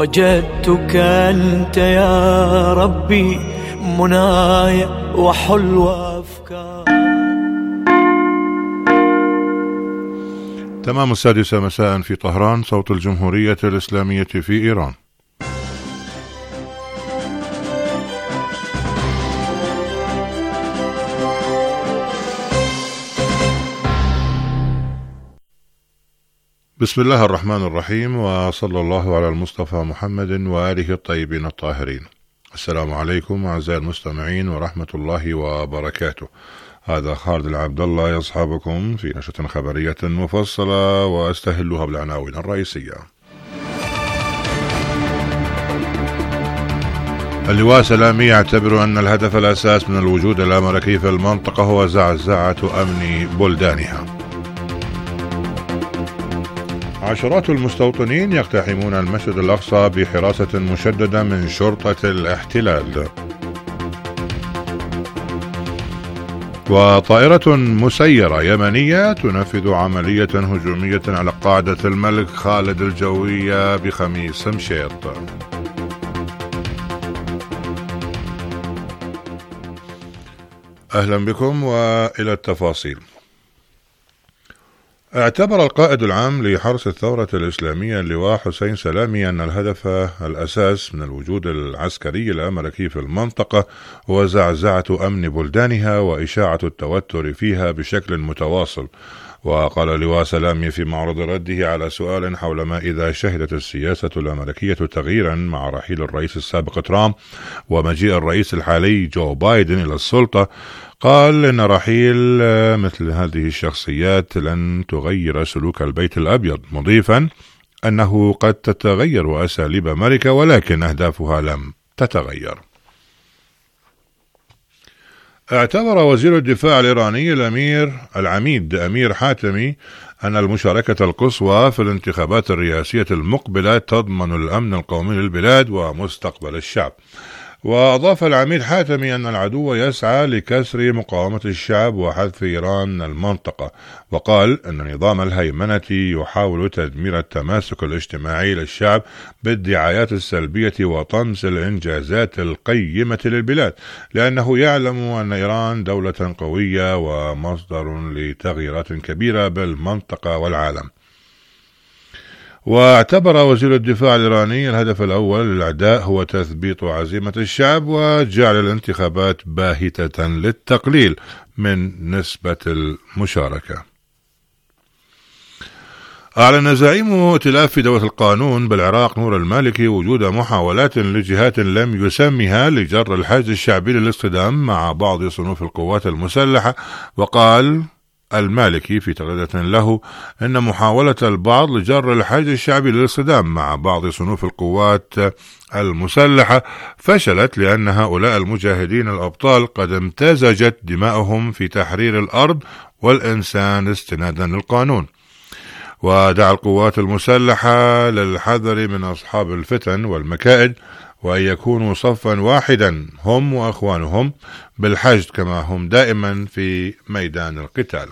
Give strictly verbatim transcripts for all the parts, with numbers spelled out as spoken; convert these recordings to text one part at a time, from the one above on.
وجدتك أنت يا ربي منايا وحلو أفكار. تمام السادسة مساء في طهران، صوت الجمهورية الإسلامية في إيران. بسم الله الرحمن الرحيم، وصلى الله على المصطفى محمد وآله الطيبين الطاهرين. السلام عليكم أعزائي المستمعين ورحمة الله وبركاته. هذا خالد العبد الله يصحبكم في نشرة خبرية مفصلة، واستهلها بالعناوين الرئيسية. اللواء سلامي يعتبر أن الهدف الأساس من الوجود الأمريكي في المنطقة هو زعزعة أمن بلدانها. عشرات المستوطنين يقتحمون المسجد الأقصى بحراسة مشددة من شرطة الاحتلال. وطائرة مسيرة يمنية تنفذ عملية هجومية على قاعدة الملك خالد الجوية بخميس مشيط. أهلا بكم وإلى التفاصيل. اعتبر القائد العام لحرس الثورة الإسلامية اللواء حسين سلامي أن الهدف الأساس من الوجود العسكري الأمريكي في المنطقة هو زعزعة أمن بلدانها وإشاعة التوتر فيها بشكل متواصل. وقال اللواء سلامي في معرض رده على سؤال حول ما إذا شهدت السياسة الأمريكية تغييرا مع رحيل الرئيس السابق ترامب ومجيء الرئيس الحالي جو بايدن إلى السلطة، قال إن رحيل مثل هذه الشخصيات لن تغير سلوك البيت الأبيض، مضيفا أنه قد تتغير أساليب أمريكا ولكن أهدافها لم تتغير. اعتبر وزير الدفاع الإيراني الأمير العميد أمير حاتمي أن المشاركة القصوى في الانتخابات الرئاسية المقبلة تضمن الأمن القومي للبلاد ومستقبل الشعب. وأضاف العميد حاتمي أن العدو يسعى لكسر مقاومة الشعب وحذف إيران المنطقة، وقال أن نظام الهيمنة يحاول تدمير التماسك الاجتماعي للشعب بالدعايات السلبية وطمس الإنجازات القيمة للبلاد، لأنه يعلم أن إيران دولة قوية ومصدر لتغييرات كبيرة بالمنطقة والعالم. واعتبر وزير الدفاع الإيراني الهدف الأول للأعداء هو تثبيط عزيمة الشعب وجعل الانتخابات باهتة للتقليل من نسبة المشاركة. أعلن زعيم ائتلاف دولة القانون بالعراق نور المالكي وجود محاولات لجهات لم يسمها لجر الحشد الشعبي للاصطدام مع بعض صنوف القوات المسلحة. وقال المالكي في تغريدة له إن محاولة البعض لجر الحشد الشعبي للاصطدام مع بعض صنوف القوات المسلحة فشلت، لأن هؤلاء المجاهدين الأبطال قد امتزجت دماؤهم في تحرير الأرض والإنسان استنادا للقانون. ودعا القوات المسلحة للحذر من أصحاب الفتن والمكائد، وأن يكونوا صفا واحدا هم وأخوانهم بالحشد كما هم دائما في ميدان القتال.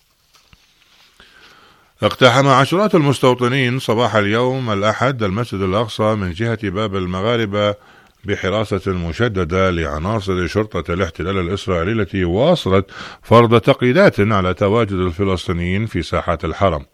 اقتحم عشرات المستوطنين صباح اليوم الأحد المسجد الأقصى من جهة باب المغاربة بحراسة مشددة لعناصر شرطة الاحتلال الإسرائيلي التي واصلت فرض تقييدات على تواجد الفلسطينيين في ساحات الحرم.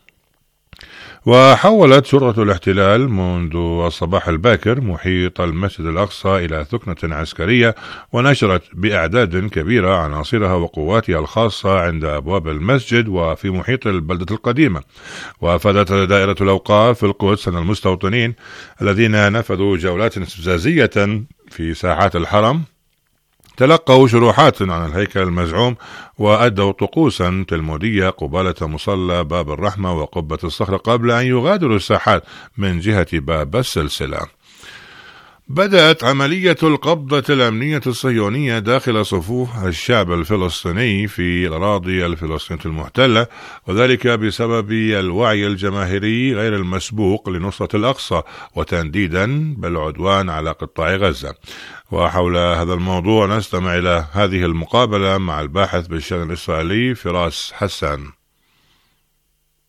وحولت شرطة الاحتلال منذ الصباح الباكر محيط المسجد الأقصى إلى ثكنة عسكرية، ونشرت بأعداد كبيرة عناصرها وقواتها الخاصة عند أبواب المسجد وفي محيط البلدة القديمة. وأفادت دائرة الأوقاف في القدس أن المستوطنين الذين نفذوا جولات استفزازية في ساحات الحرم تلقوا شروحات عن الهيكل المزعوم وأدوا طقوسا تلمودية قبالة مصلى باب الرحمة وقبة الصخرة قبل أن يغادروا الساحات من جهة باب السلسلة. بدأت عملية القبضة الأمنية الصهيونية داخل صفوف الشعب الفلسطيني في الأراضي الفلسطينية المحتلة، وذلك بسبب الوعي الجماهيري غير المسبوق لنصرة الأقصى وتنديدا بالعدوان على قطاع غزة. وحول هذا الموضوع نستمع إلى هذه المقابلة مع الباحث بالشأن الإسرائيلي فراس حسان.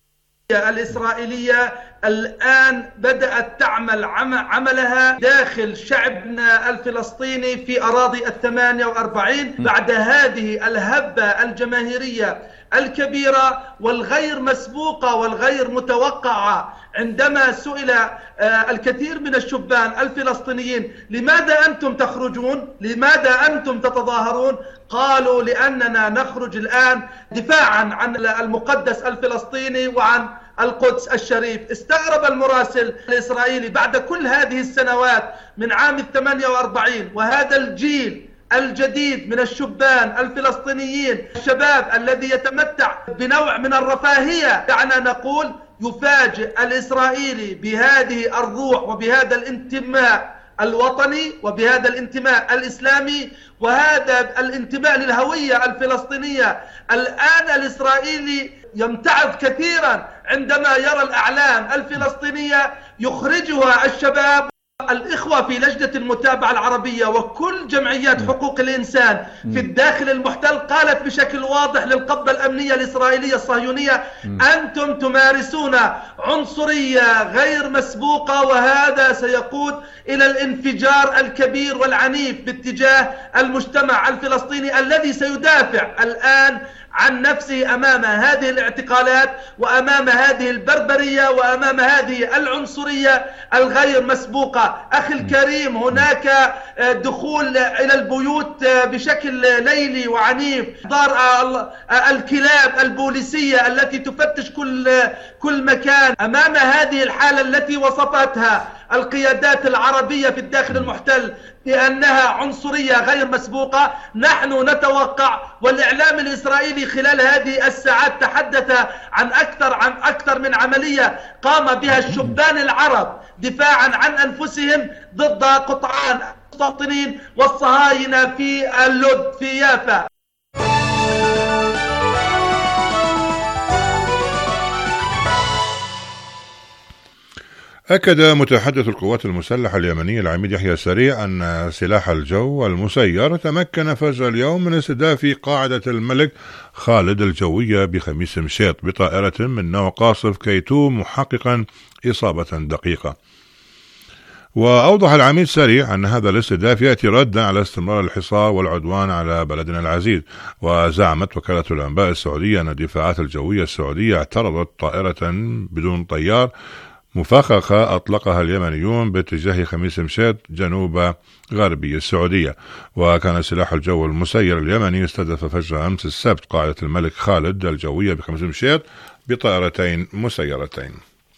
الإسرائيلية الآن بدأت تعمل عملها داخل شعبنا الفلسطيني في أراضي الثمانية وأربعين بعد هذه الهبة الجماهيرية الكبيرة والغير مسبوقة والغير متوقعة. عندما سئل الكثير من الشبان الفلسطينيين لماذا أنتم تخرجون؟ لماذا أنتم تتظاهرون؟ قالوا لأننا نخرج الآن دفاعا عن المقدس الفلسطيني وعن القدس الشريف. استغرب المراسل الإسرائيلي بعد كل هذه السنوات من عام الثمانية وأربعين وهذا الجيل الجديد من الشبان الفلسطينيين، الشباب الذي يتمتع بنوع من الرفاهية، دعنا نقول يفاجئ الإسرائيلي بهذه الروح وبهذا الانتماء الوطني وبهذا الانتماء الإسلامي وهذا الانتماء للهوية الفلسطينية. الآن الإسرائيلي يمتعض كثيرا عندما يرى الأعلام الفلسطينية يخرجها الشباب. الإخوة في لجنة المتابعة العربية وكل جمعيات حقوق الإنسان في الداخل المحتل قالت بشكل واضح للقبة الأمنية الإسرائيلية الصهيونية أنتم تمارسون عنصرية غير مسبوقة وهذا سيقود إلى الانفجار الكبير والعنيف باتجاه المجتمع الفلسطيني الذي سيدافع الآن عن نفسه أمام هذه الاعتقالات وأمام هذه البربرية وأمام هذه العنصرية الغير مسبوقة. أخي الكريم، هناك دخول إلى البيوت بشكل ليلي وعنيف، دار الكلاب البوليسية التي تفتش كل كل مكان. أمام هذه الحالة التي وصفتها القيادات العربية في الداخل المحتل بأنها عنصرية غير مسبوقة، نحن نتوقع والإعلام الإسرائيلي خلال هذه الساعات تحدث عن أكثر عن أكثر من عملية قام بها الشبان العرب دفاعا عن أنفسهم ضد قطعان المستوطنين والصهاينة في اللد في يافا. أكد متحدث القوات المسلحة اليمنية العميد يحيى سريع أن سلاح الجو المسير تمكن فجر اليوم من استهداف قاعدة الملك خالد الجوية بخميس مشيط بطائرة من نوع قاصف كي تو، محققا إصابة دقيقة. وأوضح العميد سريع أن هذا الاستهداف يأتي ردا على استمرار الحصار والعدوان على بلدنا العزيز. وزعمت وكالة الأنباء السعودية أن الدفاعات الجوية السعودية اعترضت طائرة بدون طيار مفخخة أطلقها اليمنيون باتجاه خميس مشيط جنوب غربي السعودية. وكان سلاح الجو المسير اليمني استهدف فجر أمس السبت قاعدة الملك خالد الجوية بخميس مشيط بطائرتين مسيرتين.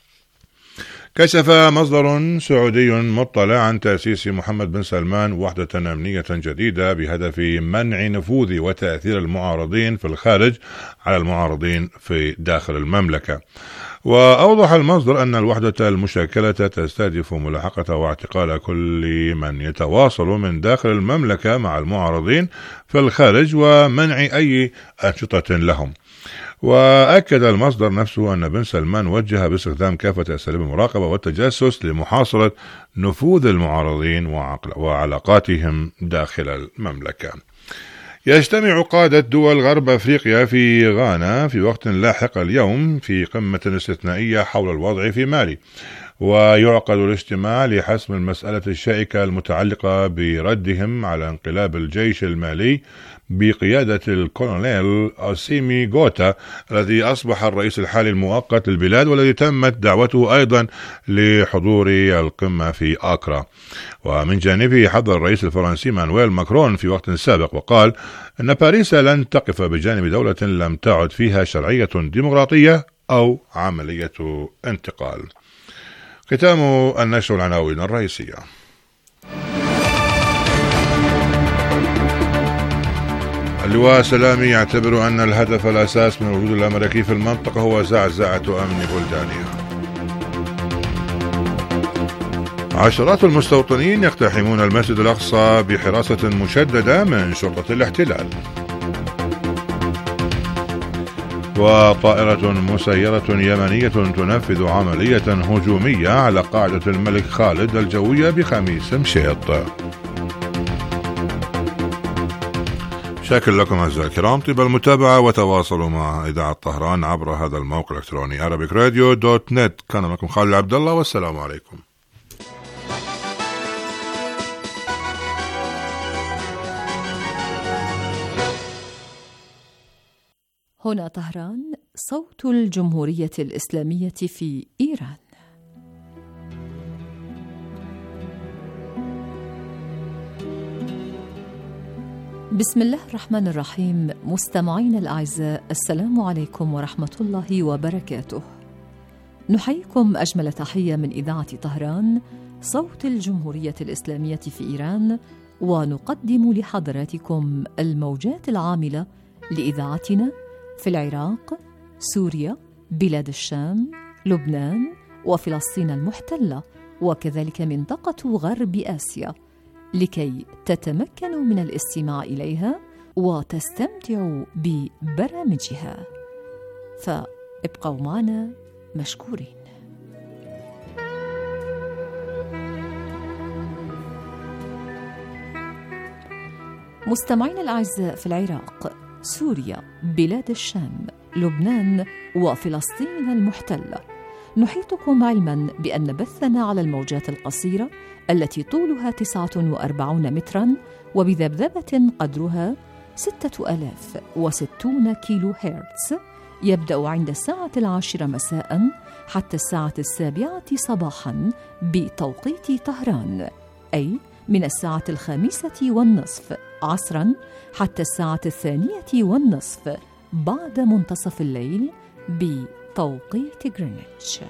كشف مصدر سعودي مطلع عن تأسيس محمد بن سلمان وحدة أمنية جديدة بهدف منع نفوذ وتأثير المعارضين في الخارج على المعارضين في داخل المملكة. وأوضح المصدر أن الوحدة المشكلة تستهدف ملاحقة واعتقال كل من يتواصل من داخل المملكة مع المعارضين في الخارج ومنع أي أنشطة لهم. وأكد المصدر نفسه أن بن سلمان وجه باستخدام كافة أساليب المراقبة والتجسس لمحاصرة نفوذ المعارضين وعلاقاتهم داخل المملكة. يجتمع قادة دول غرب أفريقيا في غانا في وقت لاحق اليوم في قمة استثنائية حول الوضع في مالي، ويعقد الاجتماع لحسم المسألة الشائكة المتعلقة بردهم على انقلاب الجيش المالي بقيادة الكولونيل أوسيمي غوتا الذي أصبح الرئيس الحالي المؤقت للبلاد، والذي تمت دعوته أيضا لحضور القمة في أكرا. ومن جانبه حضر الرئيس الفرنسي مانويل ماكرون في وقت سابق وقال أن باريس لن تقف بجانب دولة لم تعد فيها شرعية ديمقراطية أو عملية انتقال. ختام النشر العناوين الرئيسية. اللواء سلامي يعتبر أن الهدف الأساس من الوجود الأمريكي في المنطقة هو زعزعة أمن بلدانها. عشرات المستوطنين يقتحمون المسجد الأقصى بحراسة مشددة من شرطة الاحتلال. وطائرة مسيرة يمنية تنفذ عملية هجومية على قاعدة الملك خالد الجوية بخميس مشيط. شاكر لكم أعزائي الكرام طيب المتابعة، وتواصلوا مع إذاعة طهران عبر هذا الموقع الإلكتروني arabic radio dot net. كان معكم خالد عبد الله، والسلام عليكم. هنا طهران، صوت الجمهورية الإسلامية في إيران. بسم الله الرحمن الرحيم. مستمعين الأعزاء، السلام عليكم ورحمة الله وبركاته. نحييكم أجمل تحية من إذاعة طهران، صوت الجمهورية الإسلامية في إيران، ونقدم لحضراتكم الموجات العاملة لإذاعتنا في العراق، سوريا، بلاد الشام، لبنان، وفلسطين المحتلة، وكذلك منطقة غرب آسيا، لكي تتمكنوا من الاستماع إليها وتستمتعوا ببرامجها. فابقوا معنا مشكورين. مستمعين الأعزاء، في العراق، سوريا، بلاد الشام، لبنان، وفلسطين المحتلة، نحيطكم علما بأن بثنا على الموجات القصيرة التي طولها تسعة وأربعون مترا وبذبذبة قدرها ستة آلاف وستون كيلو هرتز، يبدأ عند الساعة العاشرة مساء حتى الساعة السابعة صباحا بتوقيت طهران، أي من الساعة الخامسة والنصف عصرا حتى الساعة الثانية والنصف بعد منتصف الليل بتوقيت غرينتش.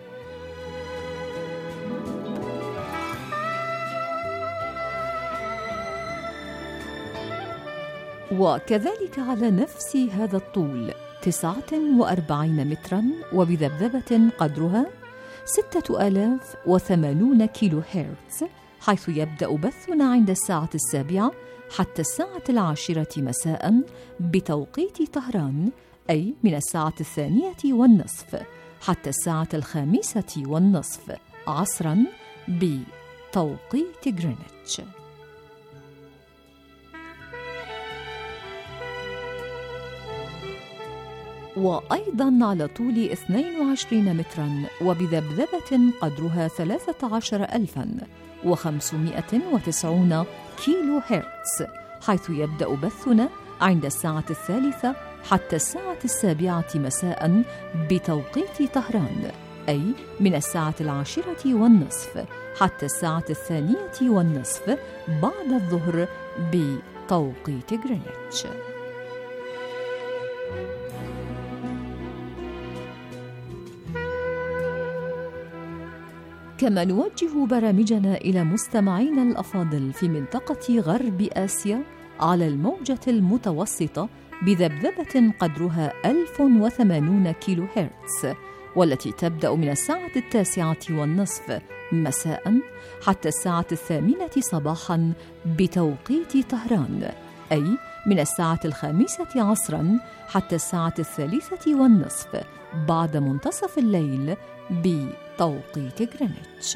وكذلك على نفس هذا الطول تسعة وأربعين مترا وبذبذبة قدرها ستة آلاف وثمانون كيلو هرتز، حيث يبدأ بثنا عند الساعة السابعة حتى الساعة العاشرة مساء بتوقيت طهران، أي من الساعة الثانية والنصف حتى الساعة الخامسة والنصف عصرا بتوقيت غرينتش. وأيضا على طول اثنين وعشرين مترا وبذبذبة قدرها ثلاثة عشر ألفا وخمسمائة وتسعين كيلو هرتز، حيث يبدأ بثنا عند الساعة الثالثة حتى الساعة السابعة مساء بتوقيت طهران، أي من الساعة العاشرة والنصف حتى الساعة الثانية والنصف بعد الظهر بتوقيت غرينتش. كما نوجه برامجنا إلى مستمعينا الأفاضل في منطقة غرب آسيا على الموجة المتوسطة بذبذبة قدرها ألف وثمانون كيلو هرتز، والتي تبدأ من الساعة التاسعة والنصف مساء حتى الساعة الثامنة صباحا بتوقيت طهران، أي من الساعة الخامسة عصرا حتى الساعة الثالثة والنصف بعد منتصف الليل بتوقيت غرينتش.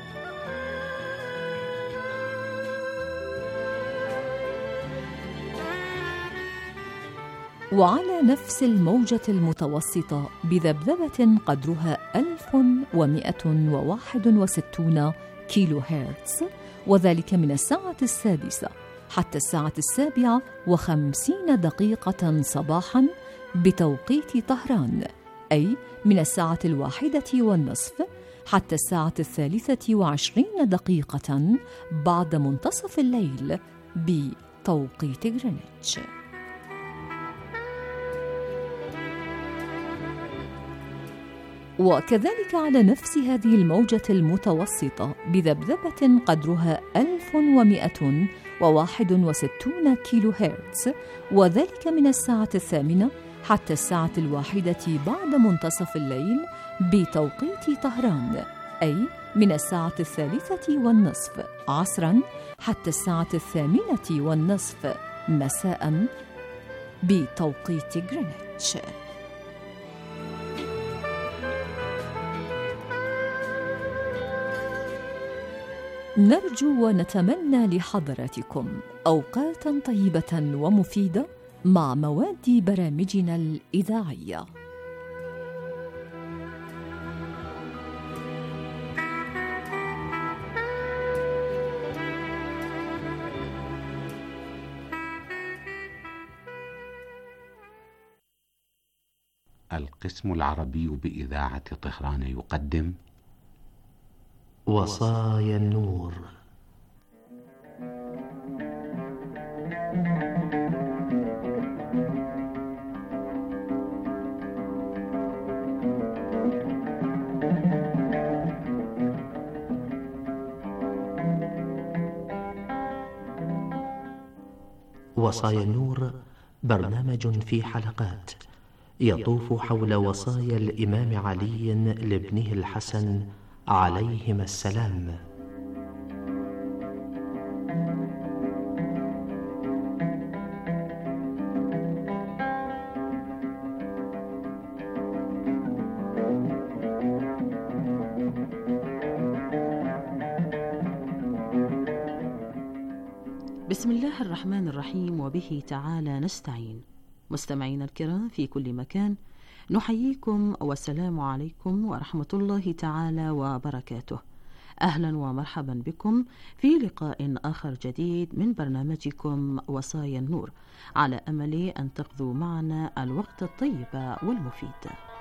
وعلى نفس الموجة المتوسطة بذبذبة قدرها ألف ومائة وواحد وستون كيلو هرتز، وذلك من الساعة السادسة حتى الساعة السابعة وخمسين دقيقة صباحا بتوقيت طهران، أي من الساعة الواحدة والنصف حتى الساعة الثالثة وعشرين دقيقة بعد منتصف الليل بتوقيت غرينتش. وكذلك على نفس هذه الموجة المتوسطة بذبذبة قدرها ألف ومائة وواحد وستون كيلو هرتز، وذلك من الساعة الثامنة حتى الساعة الواحدة بعد منتصف الليل بتوقيت طهران، أي من الساعة الثالثة والنصف عصرا حتى الساعة الثامنة والنصف مساء بتوقيت غرينتش. نرجو ونتمنى لحضراتكم أوقاتاً طيبة ومفيدة مع مواد برامجنا الإذاعية. القسم العربي بإذاعة طهران يقدم وصايا النور. وصايا النور برنامج في حلقات يطوف حول وصايا الإمام علي لابنه الحسن عليهما السلام. بسم الله الرحمن الرحيم، وبه تعالى نستعين. مستمعينا الكرام في كل مكان، نحييكم والسلام عليكم ورحمة الله تعالى وبركاته. أهلا ومرحبا بكم في لقاء آخر جديد من برنامجكم وصايا النور، على أمل أن تقضوا معنا الوقت الطيب والمفيد.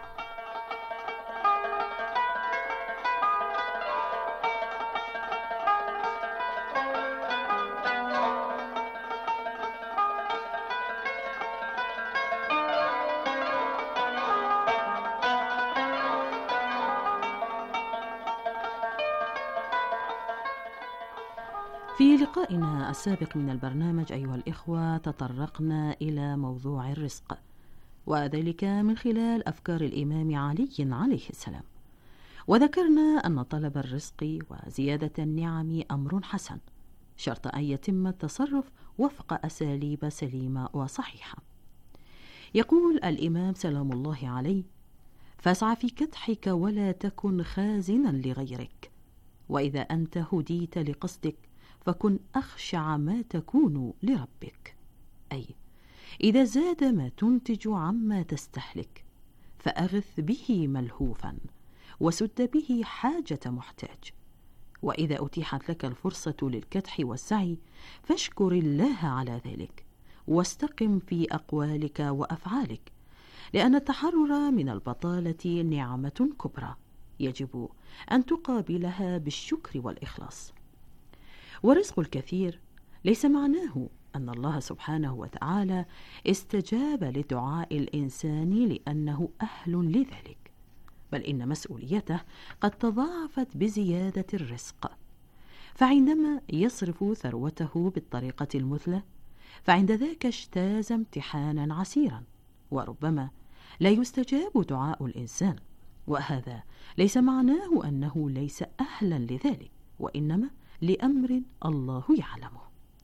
في لقائنا السابق من البرنامج أيها الإخوة، تطرقنا إلى موضوع الرزق، وذلك من خلال أفكار الإمام علي عليه السلام، وذكرنا أن طلب الرزق وزيادة النعم أمر حسن، شرط أن يتم التصرف وفق أساليب سليمة وصحيحة. يقول الإمام سلام الله عليه: فاسع في كدحك ولا تكن خازنا لغيرك، وإذا أنت هديت لقصدك فكن أخشع ما تكون لربك. أي إذا زاد ما تنتج عما تستهلك فأغث به ملهوفا وسد به حاجة محتاج، وإذا أتيحت لك الفرصة للكدح والسعي فاشكر الله على ذلك، واستقم في أقوالك وأفعالك، لأن التحرر من البطالة نعمة كبرى يجب أن تقابلها بالشكر والإخلاص. ورزق الكثير ليس معناه أن الله سبحانه وتعالى استجاب لدعاء الإنسان لأنه أهل لذلك، بل إن مسؤوليته قد تضاعفت بزيادة الرزق، فعندما يصرف ثروته بالطريقة المثلى فعند ذاك اجتاز امتحانا عسيرا، وربما لا يستجاب دعاء الإنسان، وهذا ليس معناه أنه ليس أهلا لذلك، وإنما لأمر الله يعلمه،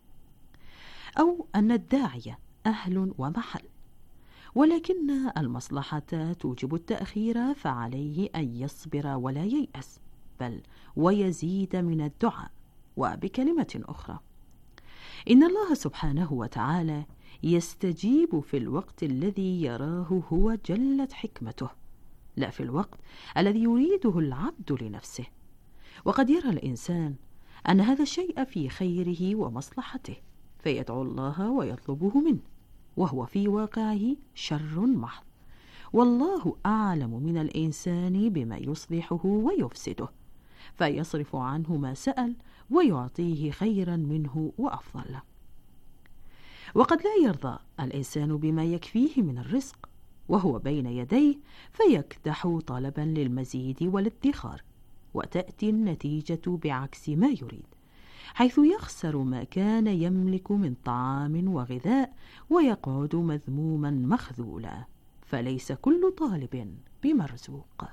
أو أن الداعية أهل ومحل، ولكن المصلحة توجب التأخير، فعليه أن يصبر ولا ييأس، بل ويزيد من الدعاء. وبكلمة أخرى، إن الله سبحانه وتعالى يستجيب في الوقت الذي يراه هو جلت حكمته، لا في الوقت الذي يريده العبد لنفسه. وقد يرى الإنسان أن هذا الشيء في خيره ومصلحته فيدعو الله ويطلبه منه، وهو في واقعه شر محض، والله أعلم من الإنسان بما يصلحه ويفسده، فيصرف عنه ما سأل ويعطيه خيرا منه وأفضل. وقد لا يرضى الإنسان بما يكفيه من الرزق وهو بين يديه فيكدح طلبا للمزيد والادخار، وتأتي النتيجة بعكس ما يريد، حيث يخسر ما كان يملك من طعام وغذاء ويقعد مذموما مخذولا، فليس كل طالب بمرزوق.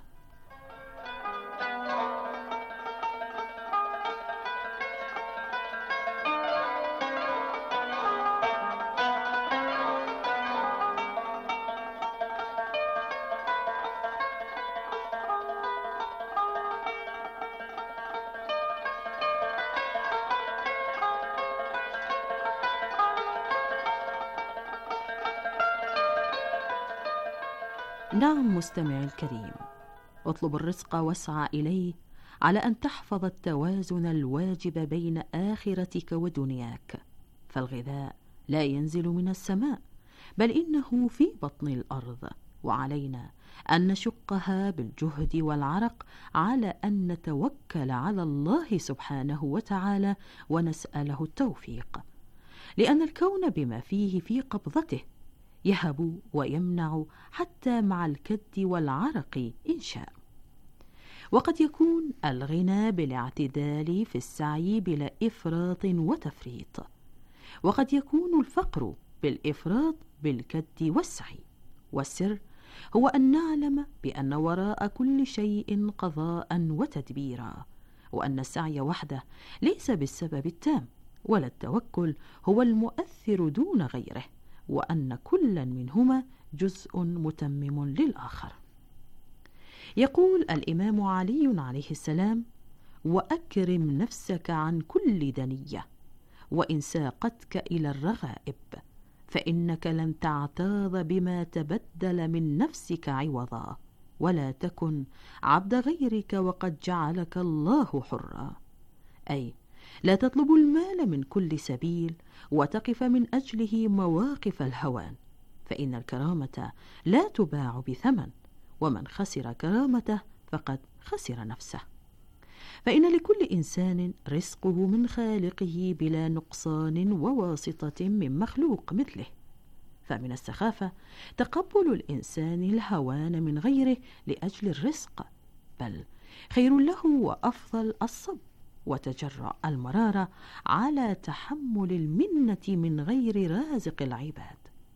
نعم مستمعي الكريم، اطلب الرزق واسعى إليه على أن تحفظ التوازن الواجب بين آخرتك ودنياك، فالغذاء لا ينزل من السماء بل إنه في بطن الأرض، وعلينا أن نشقها بالجهد والعرق على أن نتوكل على الله سبحانه وتعالى ونسأله التوفيق، لأن الكون بما فيه في قبضته يهب ويمنع حتى مع الكد والعرق إن شاء. وقد يكون الغنى بالاعتدال في السعي بلا إفراط وتفريط، وقد يكون الفقر بالإفراط بالكد والسعي، والسر هو أن نعلم بأن وراء كل شيء قضاء وتدبيرا، وأن السعي وحده ليس بالسبب التام، ولا التوكل هو المؤثر دون غيره، وأن كل منهما جزء متمم للآخر. يقول الإمام علي عليه السلام: وأكرم نفسك عن كل دنية، وإن ساقتك إلى الرغائب، فإنك لن تعتاض بما تبدل من نفسك عوضا، ولا تكن عبد غيرك وقد جعلك الله حرا. أي لا تطلب المال من كل سبيل وتقف من أجله مواقف الهوان، فإن الكرامة لا تباع بثمن، ومن خسر كرامته فقد خسر نفسه. فإن لكل إنسان رزقه من خالقه بلا نقصان وواسطة من مخلوق مثله، فمن السخافة تقبل الإنسان الهوان من غيره لأجل الرزق، بل خير له وأفضل الصبر وتجرع المرارة على تحمل المنة من غير رازق العباد.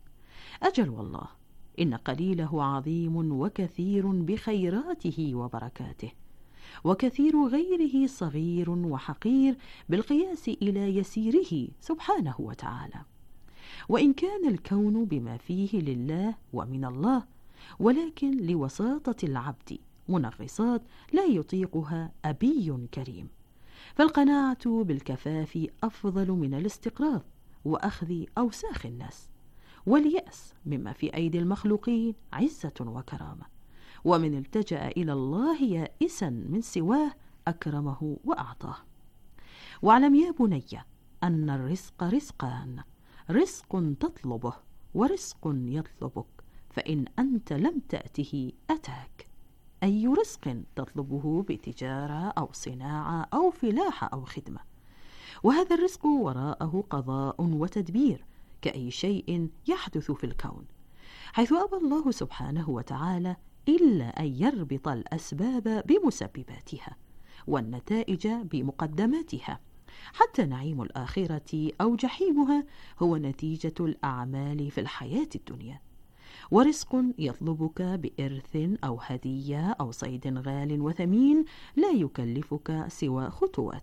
أجل والله إن قليله عظيم وكثير بخيراته وبركاته، وكثير غيره صغير وحقير بالقياس إلى يسيره سبحانه وتعالى. وإن كان الكون بما فيه لله ومن الله، ولكن لوساطة العبد منغصات لا يطيقها أبي كريم، فالقناعة بالكفاف أفضل من الاستقراض وأخذ أوساخ الناس، واليأس مما في أيدي المخلوقين عزة وكرامة، ومن التجأ إلى الله يائسا من سواه أكرمه وأعطاه. واعلم يا بني أن الرزق رزقان: رزق تطلبه ورزق يطلبك، فإن أنت لم تأته أتاك. أي رزق تطلبه بتجارة أو صناعة أو فلاحة أو خدمة، وهذا الرزق وراءه قضاء وتدبير كأي شيء يحدث في الكون، حيث أبى الله سبحانه وتعالى إلا أن يربط الأسباب بمسبباتها والنتائج بمقدماتها، حتى نعيم الآخرة أو جحيمها هو نتيجة الأعمال في الحياة الدنيا. ورزق يطلبك بإرث أو هدية أو صيد غال وثمين لا يكلفك سوى خطوات.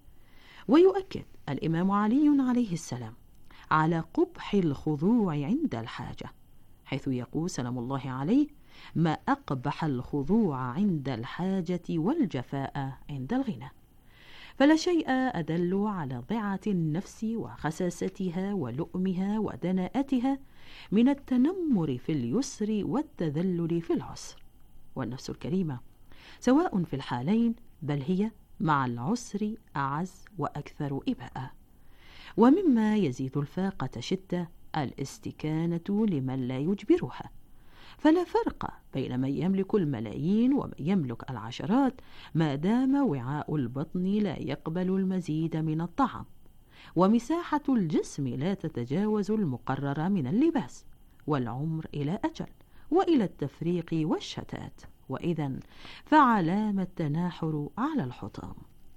ويؤكد الإمام علي عليه السلام على قبح الخضوع عند الحاجة، حيث يقول سلام الله عليه: ما أقبح الخضوع عند الحاجة والجفاء عند الغنى. فلا شيء أدل على ضعة النفس وخساستها ولؤمها ودناءتها من التنمر في اليسر والتذلل في العسر. والنفس الكريمة سواء في الحالين، بل هي مع العسر أعز وأكثر إباء. ومما يزيد الفاقة شدة الاستكانة لمن لا يجبرها، فلا فرق بين من يملك الملايين ومن يملك العشرات ما دام وعاء البطن لا يقبل المزيد من الطعام، ومساحة الجسم لا تتجاوز المقرر من اللباس، والعمر إلى أجل وإلى التفريق والشتات، وإذن فعلام التناحر على الحطام.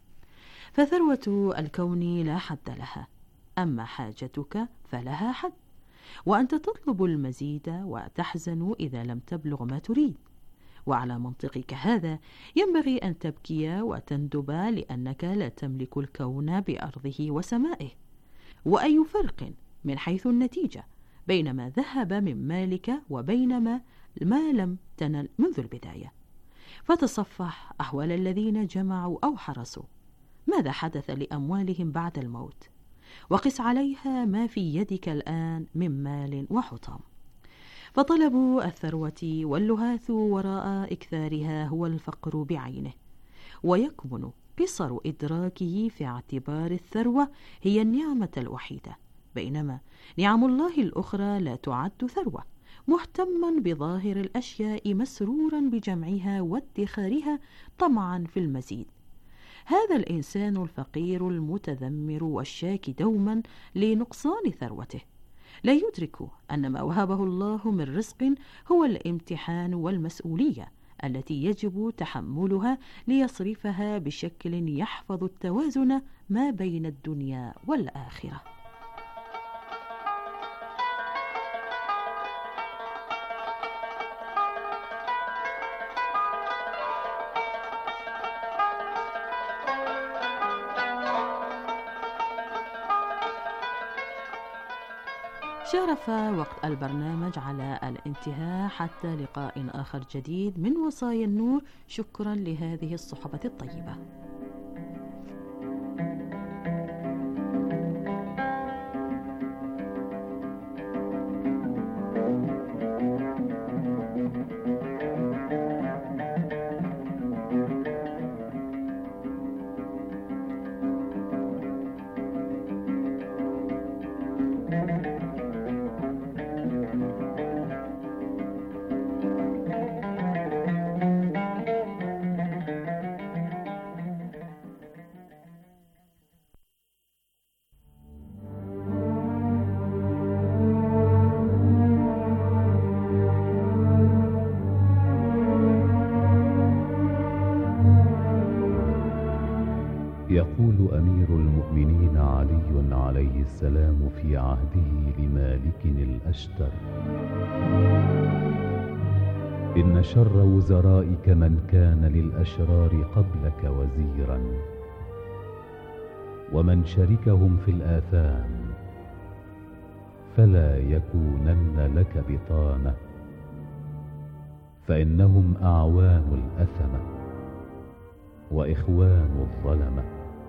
فثروة الكون لا حد لها، أما حاجتك فلها حد، وأنت تطلب المزيد وتحزن إذا لم تبلغ ما تريد. وعلى منطقك هذا ينبغي أن تبكي وتندب، لأنك لا تملك الكون بأرضه وسمائه. وأي فرق من حيث النتيجة بين ما ذهب من مالك وبين ما, ما لم تنل منذ البداية؟ فتصفح أحوال الذين جمعوا أو حرسوا، ماذا حدث لأموالهم بعد الموت، وقس عليها ما في يدك الآن من مال وحطام. فطلب الثروة واللهاث وراء إكثارها هو الفقر بعينه، ويكمن قصر إدراكه في اعتبار الثروة هي النعمة الوحيدة، بينما نعم الله الأخرى لا تعد ثروة، مهتما بظاهر الأشياء مسرورا بجمعها وادخارها طمعا في المزيد. هذا الإنسان الفقير المتذمر والشاكي دوما لنقصان ثروته لا يدرك أن ما وهبه الله من رزق هو الامتحان والمسؤولية التي يجب تحملها ليصرفها بشكل يحفظ التوازن ما بين الدنيا والآخرة. شرف وقت البرنامج على الانتهاء، حتى لقاء آخر جديد من وصايا النور. شكرا لهذه الصحبة الطيبة. يقول أمير المؤمنين علي عليه السلام في عهده لمالك الأشتر: إن شر وزرائك من كان للأشرار قبلك وزيرا، ومن شركهم في الآثام فلا يكونن لك بطانة، فإنهم أعوان الأثمة وإخوان الظلمة،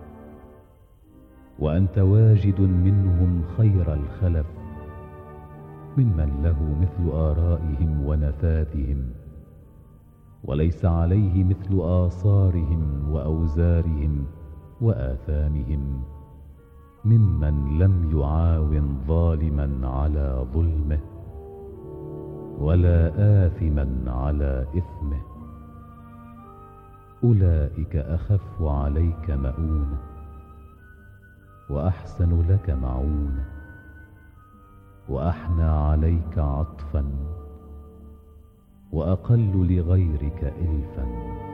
وأنت واجد منهم خير الخلف ممن له مثل آرائهم ونفاذهم، وليس عليه مثل آثارهم وأوزارهم وآثامهم، ممن لم يعاون ظالما على ظلمه ولا آثما على إثمه. أولئك أخف عليك مؤونة وأحسن لك معونة وأحنى عليك عطفا وأقل لغيرك إلفا،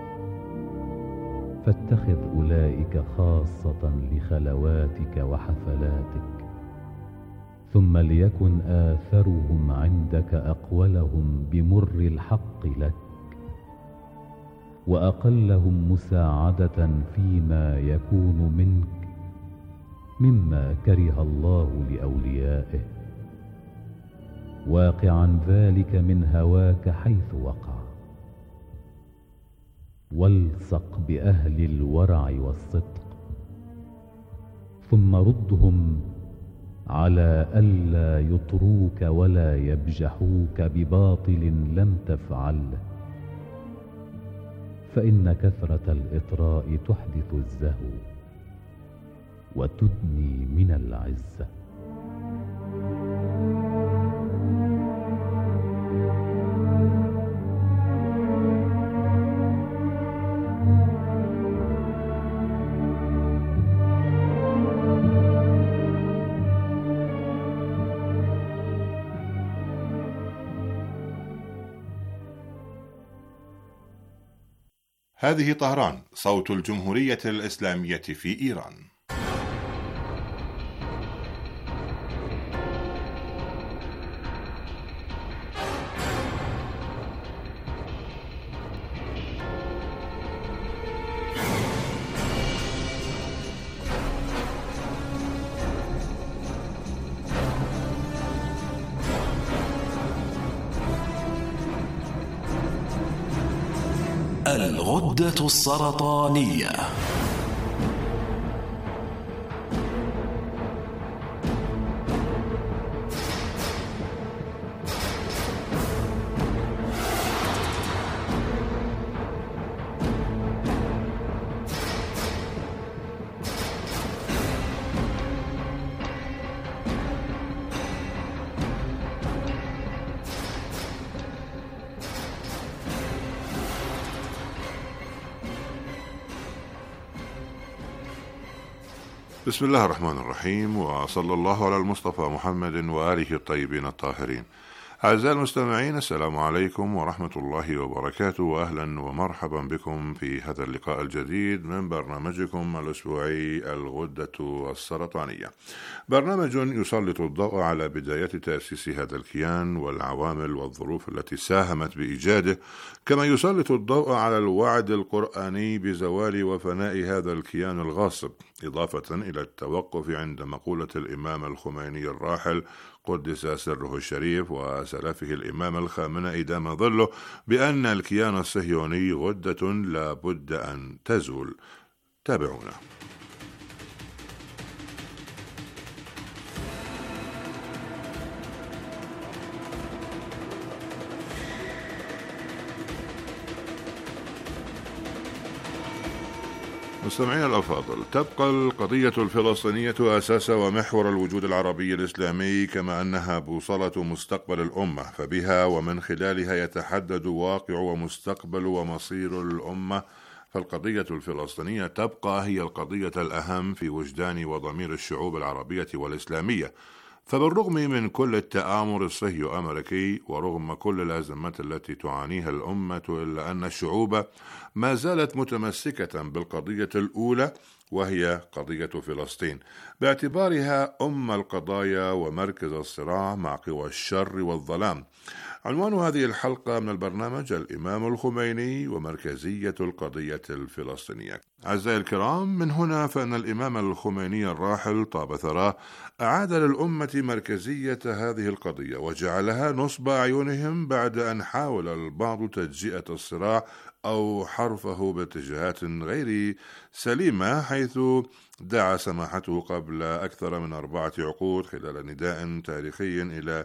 فاتخذ أولئك خاصة لخلواتك وحفلاتك، ثم ليكن آثرهم عندك أقولهم بمر الحق لك، وأقلهم مساعدة فيما يكون منك مما كره الله لأوليائه، واقعا ذلك من هواك حيث وقع. والصق بأهل الورع والصدق، ثم ردهم على ألا يطروك ولا يبجحوك بباطل لم تفعله، فإن كثرة الإطراء تحدث الزهو وتدني من العزة. هذه طهران، صوت الجمهورية الإسلامية في إيران. الغدة السرطانية. بسم الله الرحمن الرحيم، وصلى الله على المصطفى محمد وآله الطيبين الطاهرين. أعزائي المستمعين، السلام عليكم ورحمة الله وبركاته، وأهلا ومرحبا بكم في هذا اللقاء الجديد من برنامجكم الأسبوعي الغدة السرطانية، برنامج يسلط الضوء على بدايات تأسيس هذا الكيان والعوامل والظروف التي ساهمت بإيجاده، كما يسلط الضوء على الوعد القرآني بزوال وفناء هذا الكيان الغاصب، إضافة إلى التوقف عند مقولة الإمام الخميني الراحل قدس سره الشريف وسلفه الإمام الخامنئي دام ظله بأن الكيان الصهيوني غدة لا بد أن تزول. تابعونا. مستمعينا الأفاضل، تبقى القضية الفلسطينية أساس ومحور الوجود العربي الإسلامي، كما أنها بوصلة مستقبل الأمة، فبها ومن خلالها يتحدد واقع ومستقبل ومصير الأمة. فالقضية الفلسطينية تبقى هي القضية الأهم في وجدان وضمير الشعوب العربية والإسلامية. فبالرغم من كل التآمر الصهيو أمريكي ورغم كل الأزمات التي تعانيها الأمة، إلا أن الشعوب ما زالت متمسكة بالقضية الأولى، وهي قضية فلسطين، باعتبارها أم القضايا ومركز الصراع مع قوى الشر والظلام. عنوان هذه الحلقة من البرنامج الإمام الخميني ومركزية القضية الفلسطينية. أعزائي الكرام، من هنا فإن الإمام الخميني الراحل طاب ثراه أعاد للأمة مركزية هذه القضية وجعلها نصب أعينهم، بعد أن حاول البعض تجزئة الصراع أو حرفه باتجاهات غير سليمة، حيث دعا سماحته قبل أكثر من أربعة عقود خلال نداء تاريخي إلى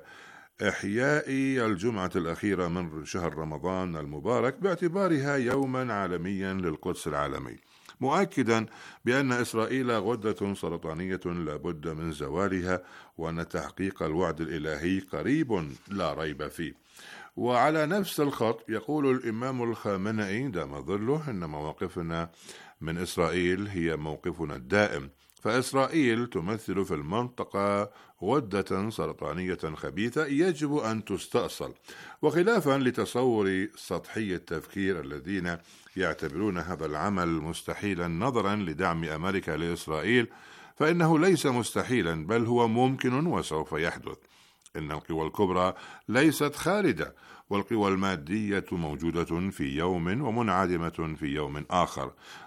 إحياء الجمعة الأخيرة من شهر رمضان المبارك باعتبارها يوما عالميا للقدس العالمي، مؤكدا بأن إسرائيل غدة سرطانية لا بد من زوالها، وأن تحقيق الوعد الإلهي قريب لا ريب فيه. وعلى نفس الخط يقول الإمام الخامنئي دام ظله إن مواقفنا من إسرائيل هي موقفنا الدائم، فإسرائيل تمثل في المنطقة غدة سرطانية خبيثة يجب أن تستأصل. وخلافا لتصور سطحي التفكير الذين يعتبرون هذا العمل مستحيلا نظرا لدعم أمريكا لإسرائيل، فإنه ليس مستحيلا، بل هو ممكن وسوف يحدث. إن القوى الكبرى ليست خالدة، والقوى المادية موجودة في يوم ومنعدمة في يوم آخر.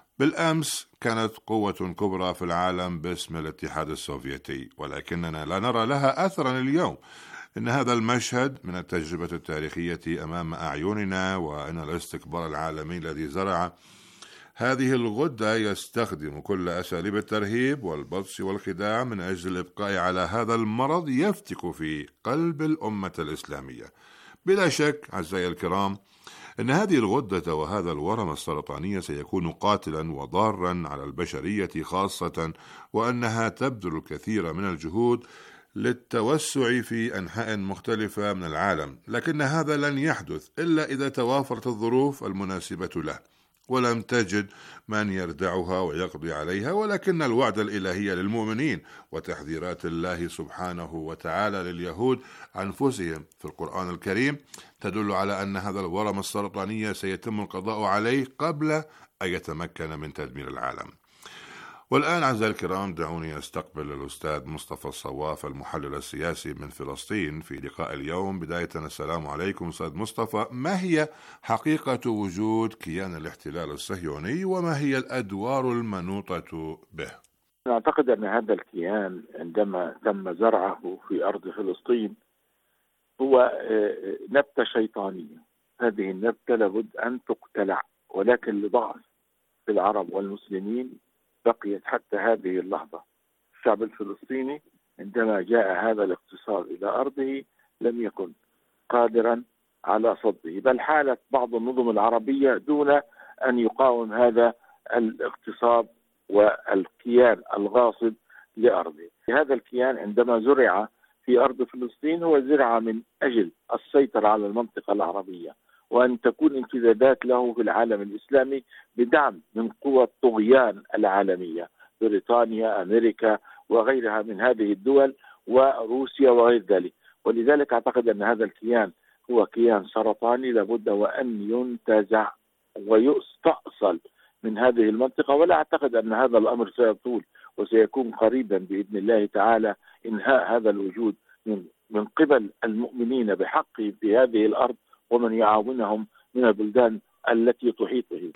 بالأمس كانت قوة كبرى في العالم باسم الاتحاد السوفيتي، ولكننا لا نرى لها أثرا اليوم. إن هذا المشهد من التجربة التاريخية أمام أعيننا، وإن الاستكبار العالمي الذي زرع هذه الغدة يستخدم كل أساليب الترهيب والبطش والخداع من أجل الإبقاء على هذا المرض يفتك في قلب الأمة الإسلامية. بلا شك أعزائي الكرام، إن هذه الغدة وهذا الورم السرطاني سيكون قاتلا وضارا على البشرية خاصة، وأنها تبذل الكثير من الجهود للتوسع في أنحاء مختلفة من العالم، لكن هذا لن يحدث إلا إذا توافرت الظروف المناسبة له، ولم تجد من يردعها ويقضي عليها. ولكن الوعد الإلهي للمؤمنين وتحذيرات الله سبحانه وتعالى لليهود أنفسهم في القرآن الكريم تدل على أن هذا الورم السرطاني سيتم القضاء عليه قبل أن يتمكن من تدمير العالم. والآن أعزائي الكرام، دعوني أستقبل الأستاذ مصطفى الصواف المحلل السياسي من فلسطين في لقاء اليوم. بداية السلام عليكم أستاذ مصطفى، ما هي حقيقة وجود كيان الاحتلال الصهيوني وما هي الأدوار المنوطة به؟ أعتقد أن هذا الكيان عندما تم زرعه في أرض فلسطين هو نبتة شيطانية. هذه النبتة لابد أن تقتلع، ولكن لضعف العرب والمسلمين بقيت حتى هذه اللحظة. الشعب الفلسطيني عندما جاء هذا الاغتصاب إلى أرضه لم يكن قادرا على صده، بل حالت بعض النظم العربية دون أن يقاوم هذا الاغتصاب والكيان الغاصب لأرضه. هذا الكيان عندما زرع في أرض فلسطين هو زرع من أجل السيطرة على المنطقة العربية، وأن تكون امتدادات له في العالم الإسلامي بدعم من قوى الطغيان العالمية. بريطانيا، أمريكا وغيرها من هذه الدول، وروسيا وغير ذلك. ولذلك أعتقد أن هذا الكيان هو كيان سرطاني لابد وأن ينتزع ويستأصل من هذه المنطقة. ولا أعتقد أن هذا الأمر سيطول، وسيكون قريبا بإذن الله تعالى إنهاء هذا الوجود من من قبل المؤمنين بحق في هذه الأرض ومن يعاونهم من البلدان التي تحيط به.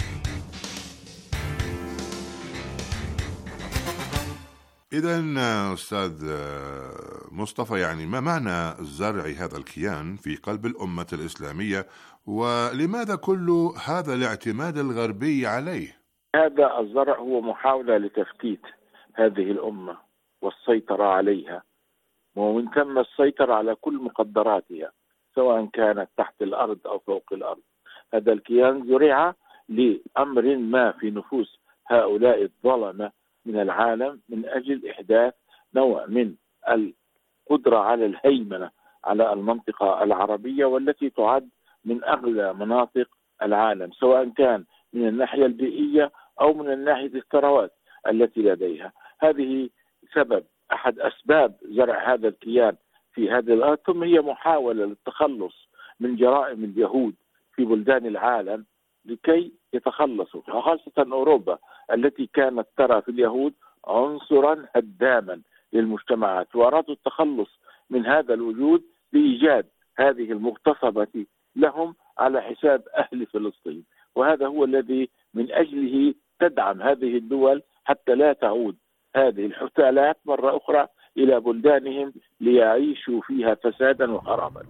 إذا أستاذ مصطفى، يعني ما معنى زرع هذا الكيان في قلب الأمة الإسلامية، ولماذا كل هذا الاعتماد الغربي عليه؟ هذا الزرع هو محاولة لتفتيت هذه الأمة والسيطرة عليها، ومن ثم السيطرة على كل مقدراتها سواء كانت تحت الأرض أو فوق الأرض. هذا الكيان زرع لأمر ما في نفوس هؤلاء الظلمة من العالم من أجل إحداث نوع من القدرة على الهيمنة على المنطقة العربية، والتي تعد من أغلى مناطق العالم سواء كان من الناحية البيئية أو من الناحية الثروات التي لديها. هذه سبب أحد أسباب زرع هذا الكيان في هذه الأرض. ثم هي محاولة للتخلص من جرائم اليهود في بلدان العالم لكي يتخلصوا، خاصة أوروبا التي كانت ترى في اليهود عنصرا هداما للمجتمعات، وأرادوا التخلص من هذا الوجود بإيجاد هذه المغتصبة لهم على حساب أهل فلسطين. وهذا هو الذي من أجله تدعم هذه الدول حتى لا تعود هذه الحثالات مرة أخرى إلى بلدانهم ليعيشوا فيها فسادا وخرابا.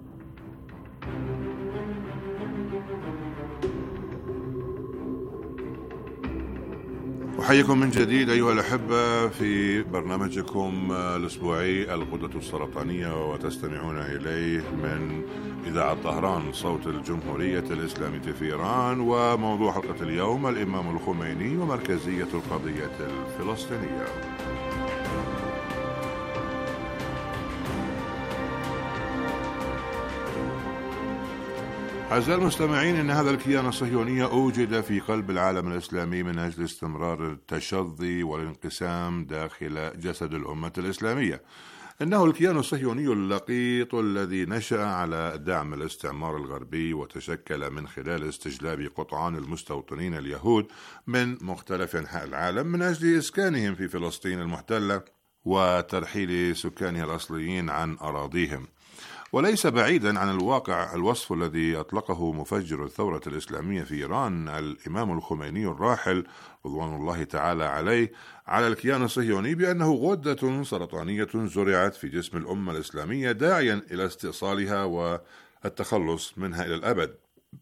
أحييكم من جديد أيها الأحبة في برنامجكم الأسبوعي الغدة السرطانية، وتستمعون إليه من إذاعة طهران صوت الجمهورية الإسلامية في إيران. وموضوع حلقة اليوم الإمام الخميني ومركزية القضية الفلسطينية. أعزائي المستمعين، إن هذا الكيان الصهيوني أوجد في قلب العالم الإسلامي من أجل استمرار التشظي والانقسام داخل جسد الأمة الإسلامية. إنه الكيان الصهيوني اللقيط الذي نشأ على دعم الاستعمار الغربي، وتشكل من خلال استجلاب قطعان المستوطنين اليهود من مختلف أنحاء العالم من أجل إسكانهم في فلسطين المحتلة وترحيل سكانها الأصليين عن أراضيهم. وليس بعيدا عن الواقع الوصف الذي أطلقه مفجر الثورة الإسلامية في إيران الإمام الخميني الراحل رضوان الله تعالى عليه على الكيان الصهيوني بأنه غدة سرطانية زرعت في جسم الأمة الإسلامية، داعيا إلى استئصالها والتخلص منها إلى الأبد.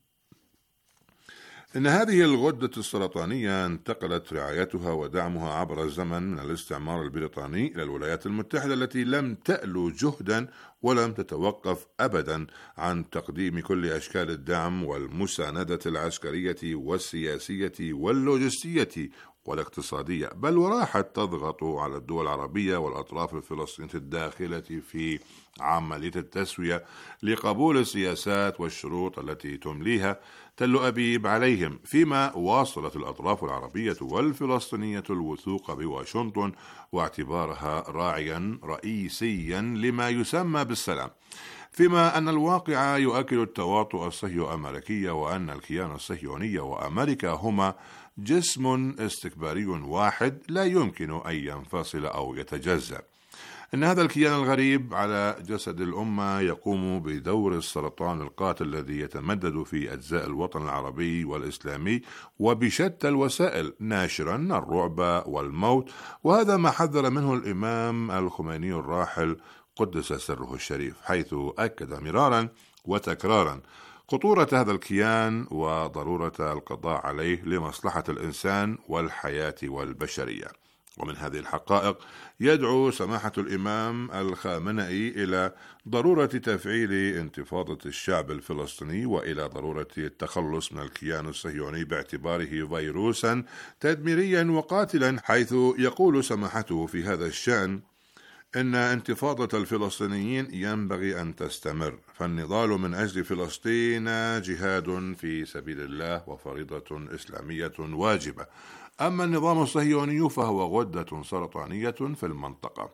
إن هذه الغدة السرطانية انتقلت رعايتها ودعمها عبر الزمن من الاستعمار البريطاني إلى الولايات المتحدة، التي لم تألو جهدا ولم تتوقف أبدا عن تقديم كل أشكال الدعم والمساندة العسكرية والسياسية واللوجستية والاقتصادية، بل وراحت تضغط على الدول العربية والأطراف الفلسطينية الداخلة في عملية التسوية لقبول السياسات والشروط التي تمليها تل أبيب عليهم، فيما واصلت الأطراف العربية والفلسطينية الوثوق بواشنطن واعتبارها راعيا رئيسيا لما يسمى بالسلام، فيما أن الواقع يؤكد التواطؤ الصهيو أمريكي، وأن الكيان الصهيوني وأمريكا هما جسم استكباري واحد لا يمكن أن ينفصل أو يتجزأ. إن هذا الكيان الغريب على جسد الأمة يقوم بدور السرطان القاتل الذي يتمدد في أجزاء الوطن العربي والإسلامي وبشتى الوسائل، ناشرا الرعب والموت. وهذا ما حذر منه الإمام الخميني الراحل قدس سره الشريف، حيث أكد مرارا وتكرارا خطورة هذا الكيان وضرورة القضاء عليه لمصلحة الإنسان والحياة والبشرية. ومن هذه الحقائق يدعو سماحة الإمام الخامنئي إلى ضرورة تفعيل انتفاضة الشعب الفلسطيني، وإلى ضرورة التخلص من الكيان الصهيوني باعتباره فيروسا تدميريا وقاتلا، حيث يقول سماحته في هذا الشأن: إن انتفاضة الفلسطينيين ينبغي أن تستمر، فالنضال من أجل فلسطين جهاد في سبيل الله وفريضة إسلامية واجبة. أما النظام الصهيوني فهو غدة سرطانية في المنطقة.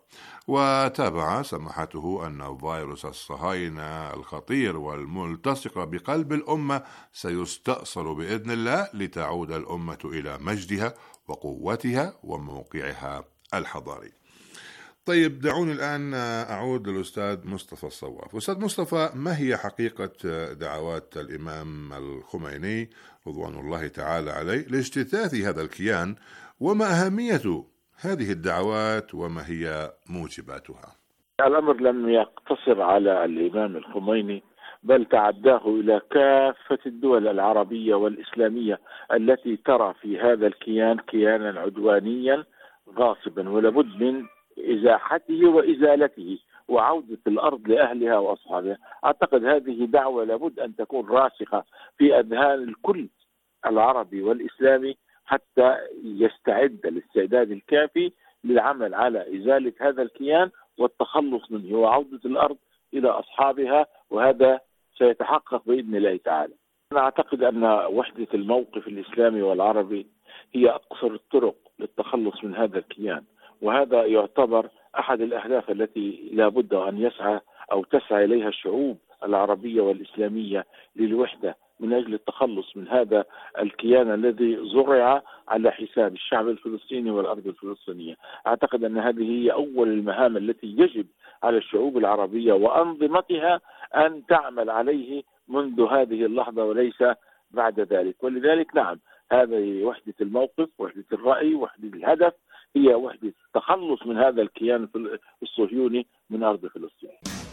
وتابع سماحته أن فيروس الصهاينة الخطير والملتصق بقلب الأمة سيستأصل بإذن الله لتعود الأمة إلى مجدها وقوتها وموقعها الحضاري. طيب، دعوني الآن أعود للأستاذ مصطفى الصواف. أستاذ مصطفى، ما هي حقيقة دعوات الإمام الخميني رضوان الله تعالى عليه لاجتثاث هذا الكيان، وما أهمية هذه الدعوات وما هي موجباتها؟ الأمر لم يقتصر على الإمام الخميني، بل تعداه إلى كافة الدول العربية والإسلامية التي ترى في هذا الكيان كيانا عدوانيا غاصبا، ولابد من إزاحته وإزالته وعودة الأرض لأهلها وأصحابها. أعتقد هذه دعوة لابد أن تكون راسخة في أذهان الكل العربي والإسلامي حتى يستعد الاستعداد الكافي للعمل على إزالة هذا الكيان والتخلص منه وعودة الأرض إلى أصحابها، وهذا سيتحقق بإذن الله تعالى. أنا أعتقد أن وحدة الموقف الإسلامي والعربي هي أقصر الطرق للتخلص من هذا الكيان، وهذا يعتبر أحد الأهداف التي لا بد أن يسعى أو تسعى إليها الشعوب العربية والإسلامية للوحدة من أجل التخلص من هذا الكيان الذي زرع على حساب الشعب الفلسطيني والأرض الفلسطينية. أعتقد أن هذه هي أول المهام التي يجب على الشعوب العربية وأنظمتها أن تعمل عليه منذ هذه اللحظة وليس بعد ذلك. ولذلك نعم، هذه وحدة الموقف، وحدة الرأي، وحدة الهدف، هي وحدة التخلص من هذا الكيان الصهيوني من أرض فلسطين.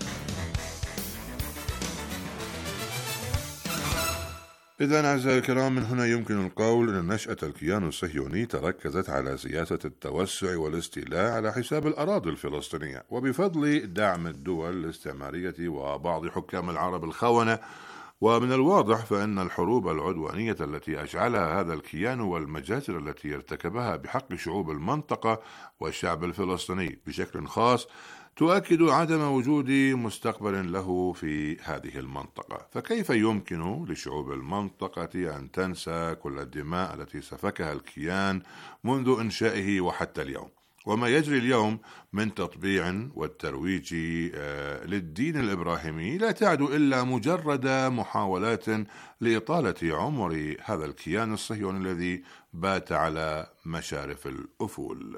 إذن أعزائي الكرام، من هنا يمكن القول أن نشأة الكيان الصهيوني تركزت على سياسة التوسع والاستيلاء على حساب الأراضي الفلسطينية، وبفضل دعم الدول الاستعمارية وبعض حكام العرب الخونة. ومن الواضح فإن الحروب العدوانية التي أشعلها هذا الكيان والمجازر التي ارتكبها بحق شعوب المنطقة والشعب الفلسطيني بشكل خاص تؤكد عدم وجود مستقبل له في هذه المنطقة. فكيف يمكن لشعوب المنطقة أن تنسى كل الدماء التي سفكها الكيان منذ إنشائه وحتى اليوم؟ وما يجري اليوم من تطبيع والترويج للدين الإبراهيمي لا تعد إلا مجرد محاولات لإطالة عمر هذا الكيان الصهيوني الذي بات على مشارف الأفول.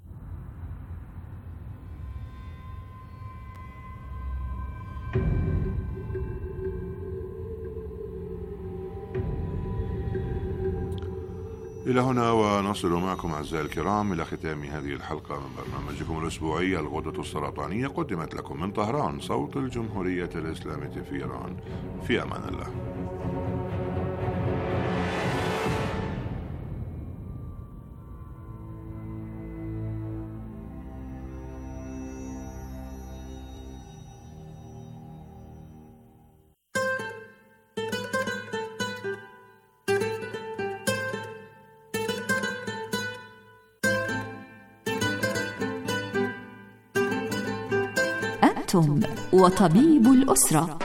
إلى هنا ونصل معكم أعزائي الكرام إلى ختام هذه الحلقة من برنامجكم الأسبوعي الغدة السرطانية، قدمت لكم من طهران صوت الجمهورية الإسلامية في إيران. في أمان الله. أنتم وطبيب الأسرة.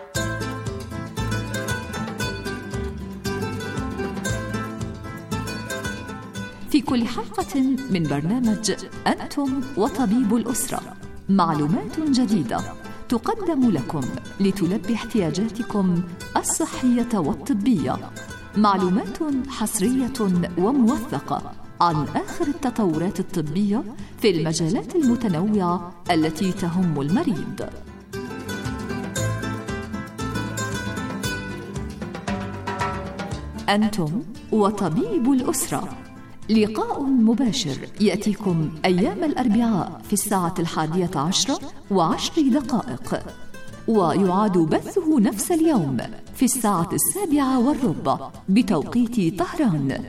في كل حلقة من برنامج أنتم وطبيب الأسرة معلومات جديدة تقدم لكم لتلبي احتياجاتكم الصحية والطبية، معلومات حصرية وموثقة عن آخر التطورات الطبية في المجالات المتنوعة التي تهم المريض. أنتم وطبيب الأسرة، لقاء مباشر يأتيكم أيام الأربعاء في الساعة الحادية عشرة وعشر دقائق، ويعاد بثه نفس اليوم في الساعة السابعة والربع بتوقيت طهران.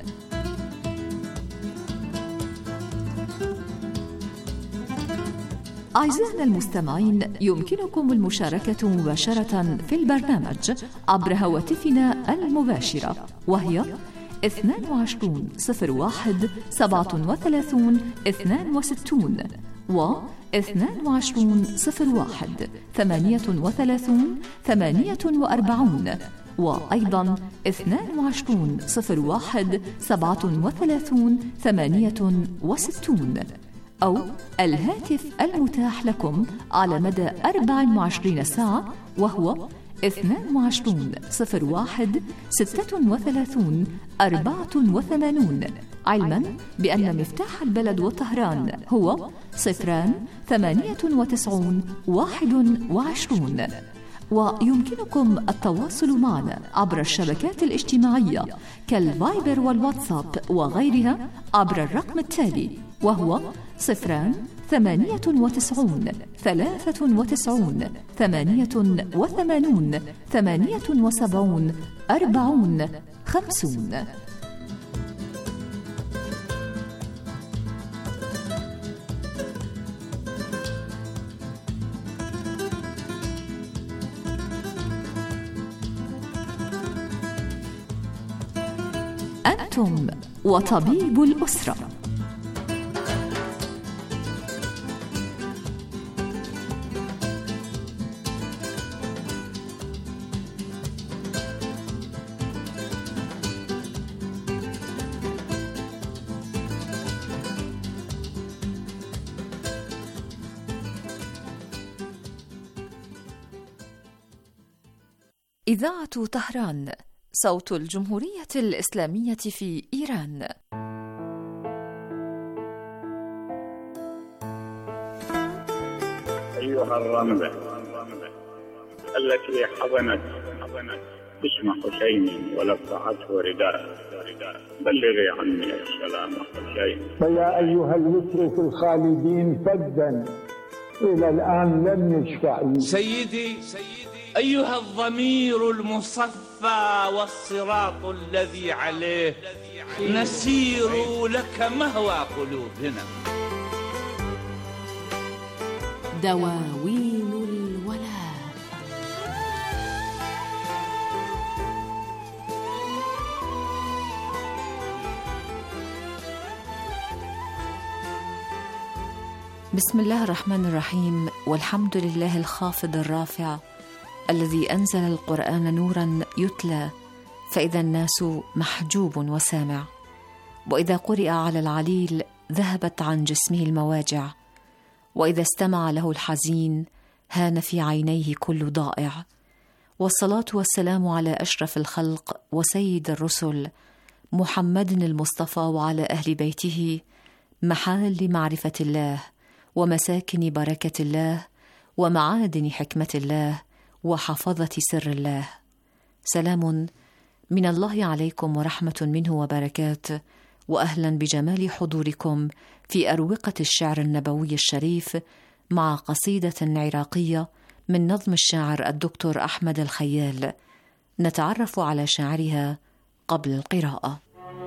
أعزائنا المستمعين، يمكنكم المشاركة مباشرة في البرنامج عبر هواتفنا المباشرة، وهي اثنان وعشرين صفر واحد سبعة وثلاثين اثنان وستين و اثنان وعشرون صفر واحد ثمانية وثلاثون ثمانية وأربعون، وأيضا اثنان وعشرون صفر واحد سبعة وثلاثون ثمانية وستون، أو الهاتف المتاح لكم على مدى أربع وعشرين ساعة وهو اثنان وعشرون صفر واحد ستة وثلاثون أربعة وثمانون، علما بأن مفتاح البلد وطهران هو صفران ثمانية وتسعون واحد وعشرون. ويمكنكم التواصل معنا عبر الشبكات الاجتماعية كالفايبر والواتساب وغيرها عبر الرقم التالي وهو صفران ثمانية وتسعون ثلاثة وتسعون ثمانية وثمانون ثمانية وسبعون أربعون خمسون. أنتم وطبيب الأسرة. إذاعة طهران، صوت الجمهورية الإسلامية في إيران. أيها الرملة التي حضنت اسم حسين ولفعته رداء، بلغي عني السلام حسين. فيا أيها الوتر في الخالدين فدا إلى الآن لم يشفعي. سيدي أيها الضمير المصفى والصراط الذي عليه نسير لك مهوى قلوبنا. دواوين الولاء. بسم الله الرحمن الرحيم، والحمد لله الخافض الرافع الذي أنزل القرآن نورا يتلى فإذا الناس محجوب وسامع، وإذا قرئ على العليل ذهبت عن جسمه المواجع، وإذا استمع له الحزين هان في عينيه كل ضائع. والصلاة والسلام على أشرف الخلق وسيد الرسل محمد المصطفى وعلى أهل بيته، محال معرفة الله ومساكن بركة الله ومعادن حكمة الله وحفظة سر الله. سلام من الله عليكم ورحمة منه وبركات، وأهلا بجمال حضوركم في أروقة الشعر النبوي الشريف مع قصيدة عراقية من نظم الشاعر الدكتور أحمد الخيال، نتعرف على شاعرها قبل القراءة.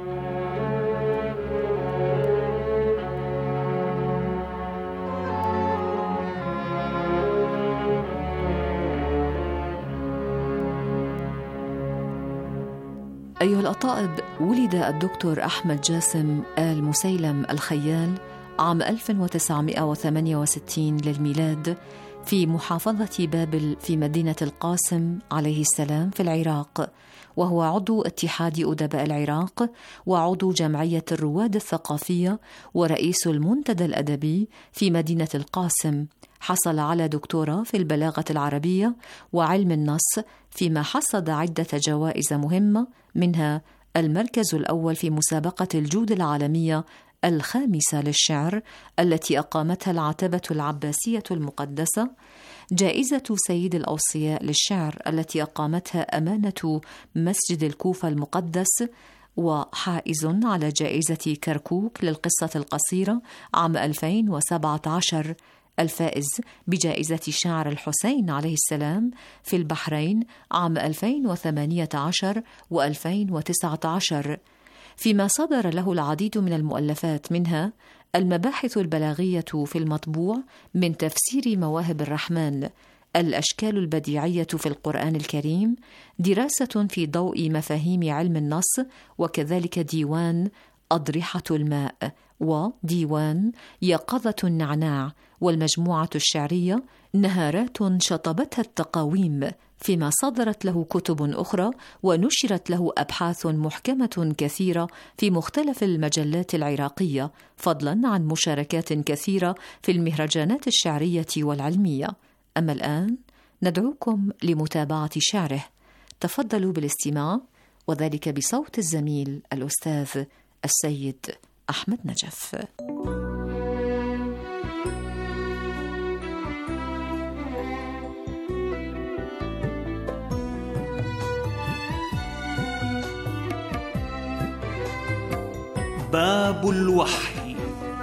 أيها الأطائب، ولد الدكتور أحمد جاسم آل مسيلم الخيال عام ألف وتسعمائة وثمانية وستين للميلاد في محافظة بابل في مدينة القاسم عليه السلام في العراق، وهو عضو اتحاد أدباء العراق وعضو جمعية الرواد الثقافية ورئيس المنتدى الأدبي في مدينة القاسم. حصل على دكتوراه في البلاغة العربية وعلم النص، فيما حصد عدة جوائز مهمة، منها المركز الأول في مسابقة الجود العالمية الخامسة للشعر التي أقامتها العتبة العباسية المقدسة، جائزة سيد الأوصياء للشعر التي أقامتها أمانة مسجد الكوفة المقدس، وحائز على جائزة كركوك للقصة القصيرة عام ألفين وسبعة عشر، الفائز بجائزة شاعر الحسين عليه السلام في البحرين عام ألفين وثمانية عشر وألفين وتسعة عشر، فيما صدر له العديد من المؤلفات، منها المباحث البلاغية في المطبوع من تفسير مواهب الرحمن، الأشكال البديعية في القرآن الكريم، دراسة في ضوء مفاهيم علم النص، وكذلك ديوان أضرحة الماء، وديوان يقظة النعناع، والمجموعة الشعرية نهارات شطبتها التقاويم، فيما صدرت له كتب أخرى ونشرت له أبحاث محكمة كثيرة في مختلف المجلات العراقية، فضلا عن مشاركات كثيرة في المهرجانات الشعرية والعلمية. أما الآن ندعوكم لمتابعة شعره، تفضلوا بالاستماع، وذلك بصوت الزميل الأستاذ السيد أحمد نجف. باب الوحي.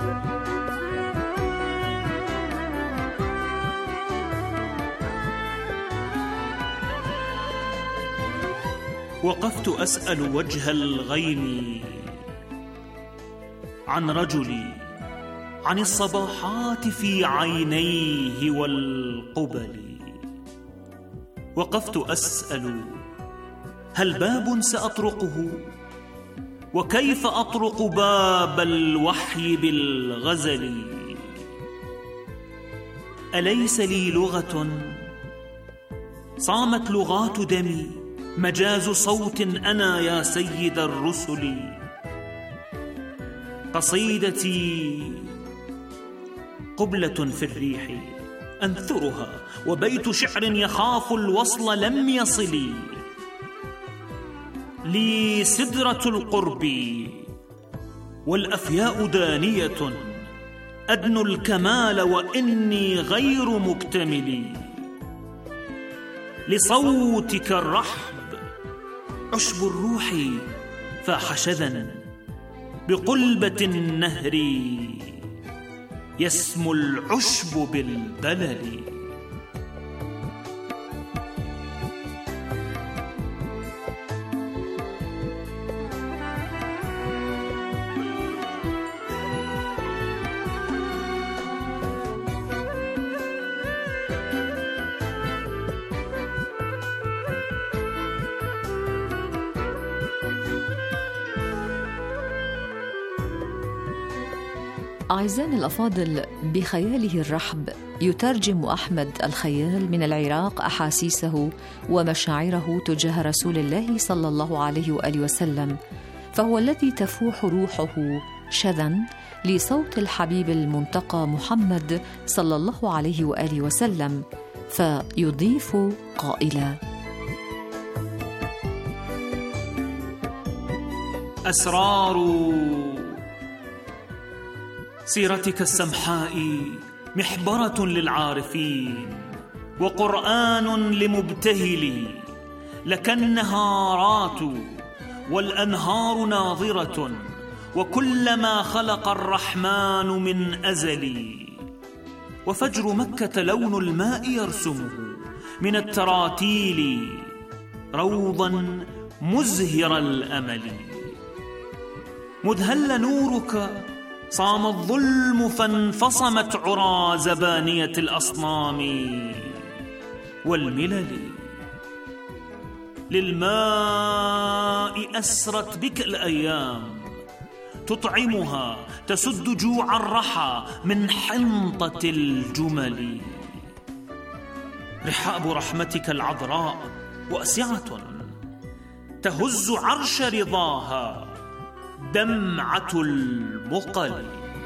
وقفت أسأل وجه الغيم عن رجلي، عن الصباحات في عينيه والقبل. وقفت أسأل هل باب سأطرقه؟ وكيف أطرق باب الوحي بالغزل؟ أليس لي لغة صامت لغات دمي، مجاز صوت أنا يا سيد الرسل؟ قصيدتي قبلة في الريح أنثرها، وبيت شعر يخاف الوصل لم يصل. لي سدرة القرب والأفياء دانية، أدنو الكمال وإني غير مكتمل. لصوتك الرحب عشب الروح فاح شذا، بقلبة النهر يسمو العشب بالبلل. أعزائنا الأفاضل، بخياله الرحب يترجم أحمد الخيال من العراق أحاسيسه ومشاعره تجاه رسول الله صلى الله عليه وآله وسلم، فهو الذي تفوح روحه شذا لصوت الحبيب المنتقى محمد صلى الله عليه وآله وسلم، فيضيف قائلا: أسرار سيرتك السمحاء محبرة للعارفين، وقرآن لمبتهلي. لك النهارات والأنهار ناظرة، وكلما خلق الرحمن من أزل. وفجر مكة لون الماء يرسمه من التراتيل، روضا مزهر الأمل. مذهل نورك صام الظلم فانفصمت عرى زبانية الأصنام والملل. للماء أسرت بك الأيام، تطعمها تسد جوع الرحى من حنطة الجمل. رحاب رحمتك العذراء واسعة، تهز عرش رضاها دمعة المقل.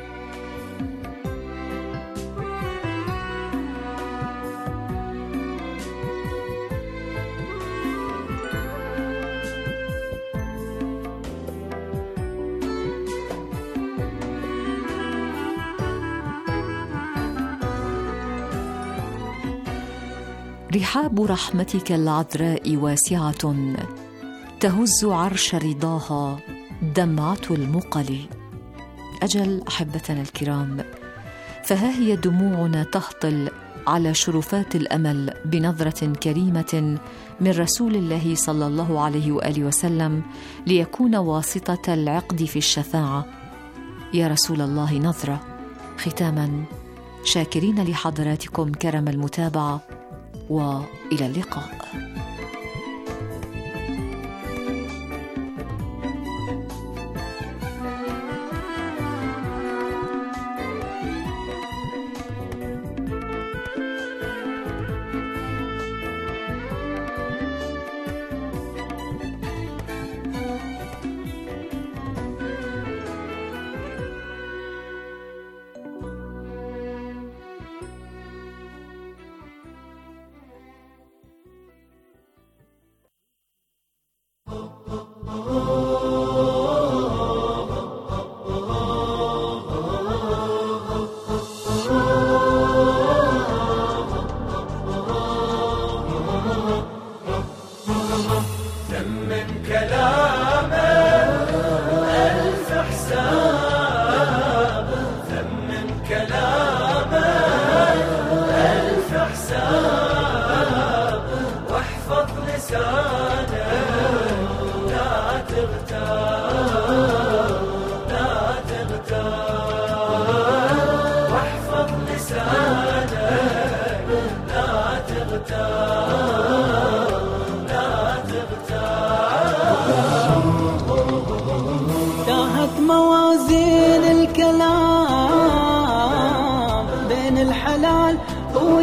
رحاب رحمتك العذراء واسعة، تهز عرش رضاها دمعة المقل. أجل أحبتنا الكرام، فها هي دموعنا تهطل على شرفات الأمل بنظرة كريمة من رسول الله صلى الله عليه وآله وسلم، ليكون واسطة العقد في الشفاعة. يا رسول الله نظرة. ختاما، شاكرين لحضراتكم كرم المتابعة، وإلى اللقاء.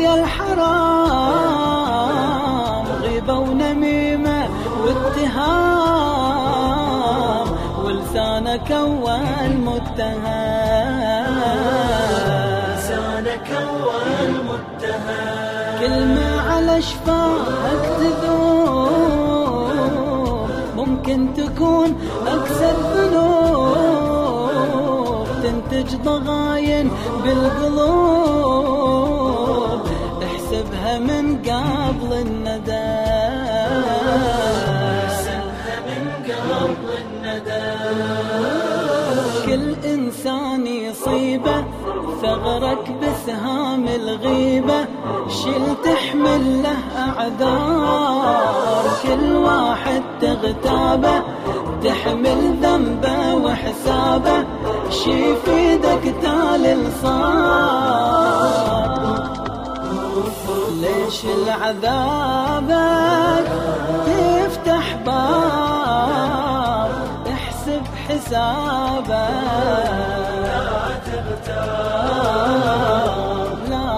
الحرام، غيبة ونميمة واتهام، ولسانك أول متهم، لسانك أول متهم، كلمة على شفاهك تذوب، ممكن تكون أكثر ذنوب، تنتج ضغاين بالقلوب، احسبها من قبل الندى، احسبها من قبل الندى، كل إنسان يصيبه ثغرك بسهام الغيبة، شل تحمل له أعذار، كل واحد تغتابه تحمل ذنبه وحسابه، شي في ايدك تالي صار، ليش العذابك تفتح باب، احسب حسابك، لا تغتاب لا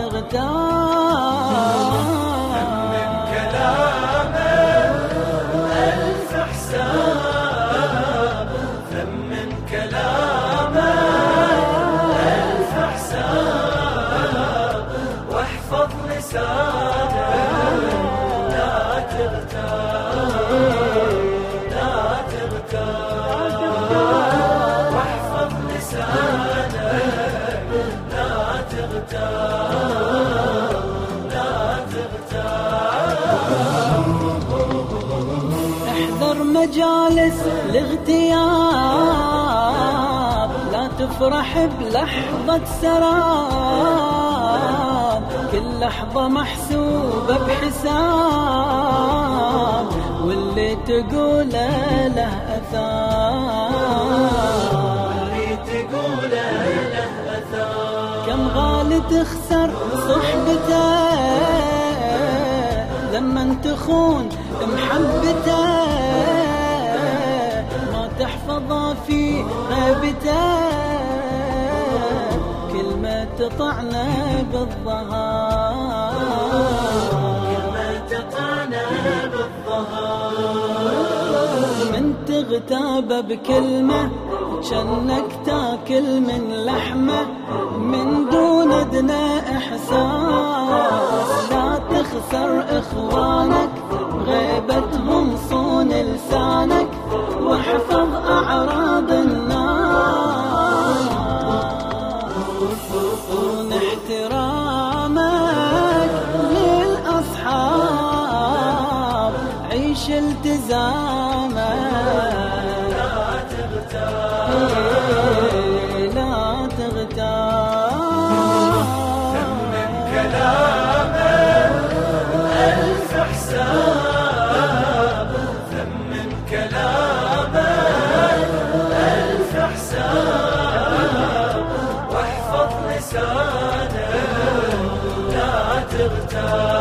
تغتاب، من كلامك ألف حساب، ثمن كلامك ألف حساب، واحفظ لسانك لا تغتاب لا تغتاب، واحفظ لسانك لا تغتاب لا تغتاب، احذر مجالس الاغتياب، لا تفرح بلحظة سراب، كل لحظة محسوبة بحساب، واللي تقوله له أثار، واللي تقوله له أثار، كم غالي تخسر صحبته لما تخون محبته، ما تحفظه في غيبته، كلمة تطعنا بالظهر، كلمة تطعنا بالظهر، من تغتاب بكلمة شنك تاكل من لحمة، من دون أدنى إحساس، لا تخسر إخوانك غيبتهم صون لسانك، واحفظ أعراض الناس، صون احترامك للأصحاب، عيش التزامك لا تغتاب لا تغتاب، ثمن كلامك ألف حساب، ثمن كلامك ألف حساب، واحفظ لسانك لا تغتاب